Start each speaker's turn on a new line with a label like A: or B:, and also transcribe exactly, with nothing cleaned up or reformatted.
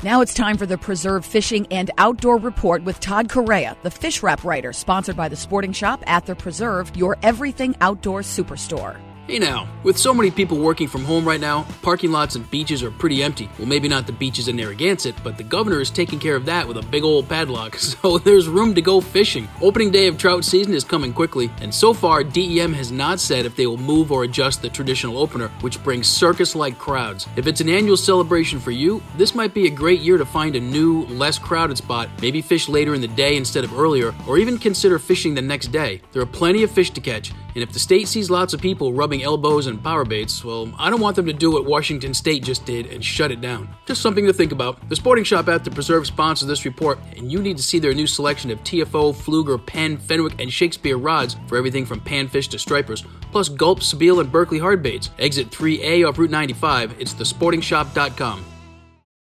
A: Now it's time for the Preserve Fishing and Outdoor Report with Todd Correa, the Fish Wrap writer, sponsored by the Sporting Shop at the Preserve, your everything outdoor superstore.
B: Hey now, with so many people working from home right now, parking lots and beaches are pretty empty. Well, maybe not the beaches in Narragansett, but the governor is taking care of that with a big old padlock, so there's room to go fishing. Opening day of trout season is coming quickly, and so far, D E M has not said if they will move or adjust the traditional opener, which brings circus-like crowds. If it's an annual celebration for you, this might be a great year to find a new, less crowded spot, maybe fish later in the day instead of earlier, or even consider fishing the next day. There are plenty of fish to catch, and if the state sees lots of people rubbing elbows and power baits, well, I don't want them to do what Washington State just did and shut it down. Just something to think about. The Sporting Shop at the Preserve sponsors this report, and you need to see their new selection of T F O, Fluger, Penn, Fenwick, and Shakespeare rods for everything from panfish to stripers, plus Gulp, Spiel, and Berkeley hardbaits. Exit three A off Route ninety-five. It's the sporting shop dot com.